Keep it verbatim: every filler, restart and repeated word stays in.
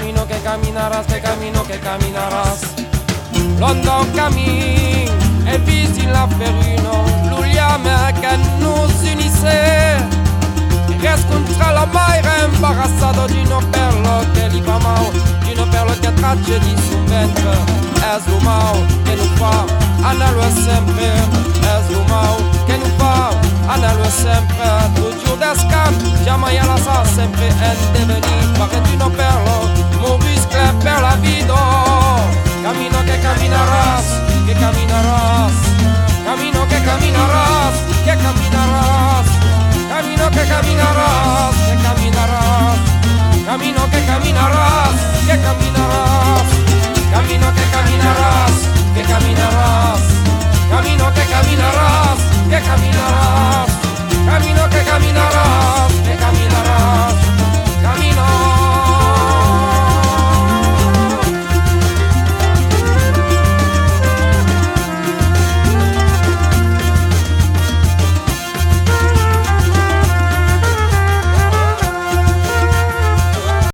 camino que caminarás, que camino que caminarás. London camin e visi la ferino, l'uliame che nos unissait. Riscontra la maire imbarazzato di no perlo che li fa mal, di no perlo che tracce di suo ventre. Es lo mal che non fa, annalo sempre. Es lo mal che non fa, annalo sempre. Toujours d'escape, jamais à la sa, sempre en devenir. Pare di no perlo, mon muscle per la vida. Camino que caminarás, que caminarás. Camino que caminarás, que caminarás. Camino que caminarás.